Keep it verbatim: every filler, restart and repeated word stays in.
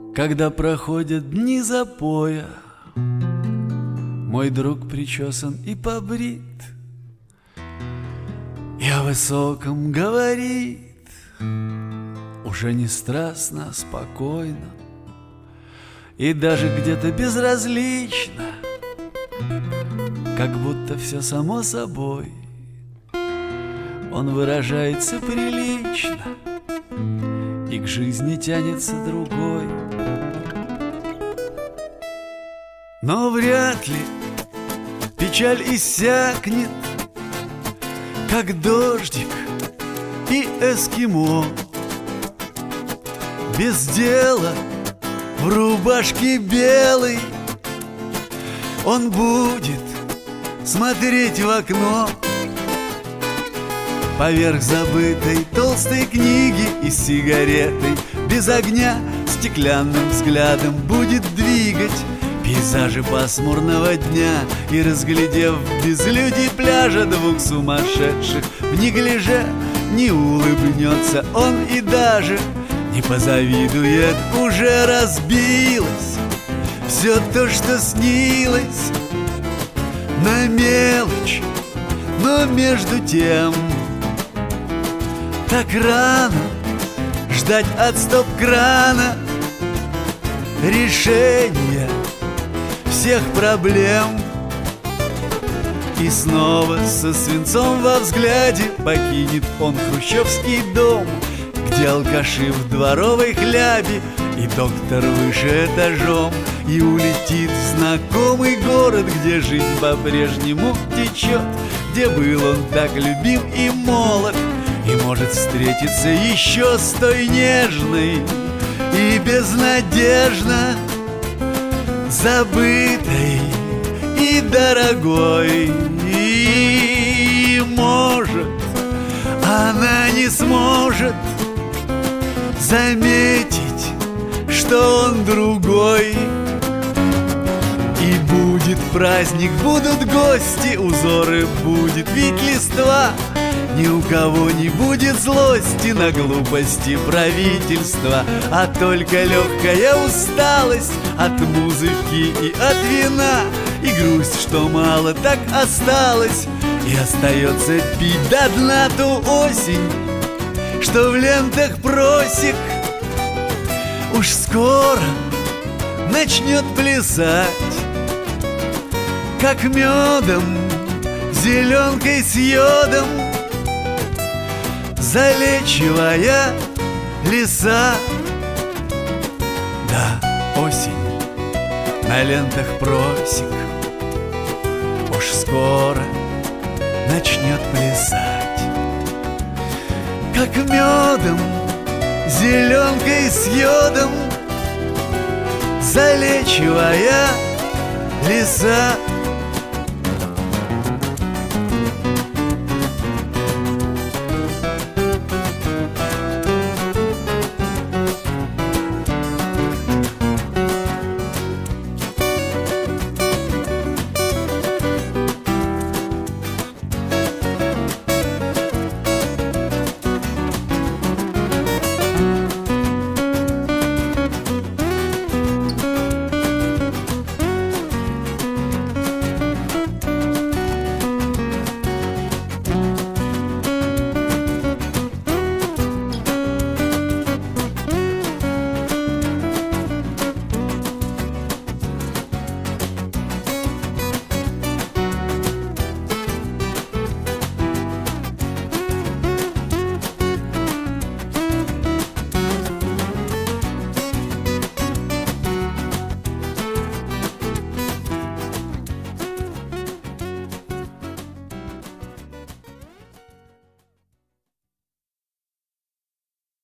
Когда проходят дни запоя, мой друг причесан и побрит, и о высоком говорит, уже не страстно, а спокойно, и даже где-то безразлично, как будто все само собой. Он выражается прилично, и к жизни тянется другой. Но вряд ли печаль иссякнет, как дождик и эскимо. Без дела в рубашке белой он будет смотреть в окно поверх забытой толстой книги и с сигаретой без огня стеклянным взглядом будет двигать пейзажи пасмурного дня. И, разглядев в безлюдии пляжа двух сумасшедших в неглиже, не улыбнется он и даже не позавидует. Уже разбилось все то, что снилось, на мелочь, но между тем так рано ждать от стоп-крана решения всех проблем. И снова со свинцом во взгляде покинет он хрущевский дом, где алкаши в дворовой хлябе и доктор выше этажом, и улетит в знакомый город, где жизнь по-прежнему течет, где был он так любим и молод, и может встретиться еще с той нежной и безнадежно забытой и дорогой. И может она не сможет заметить, что он другой. И будет праздник, будут гости, узоры будет ведь листва. Ни у кого не будет злости на глупости правительства, а только легкая усталость от музыки и от вина, и грусть, что мало так осталось, и остается пить до дна ту осень, что в лентах просек уж скоро начнет плясать, как медом, зеленкой с йодом, залечивая леса. Да, осень на лентах просек уж скоро начнет плясать, как медом, зеленкой с йодом, залечивая леса.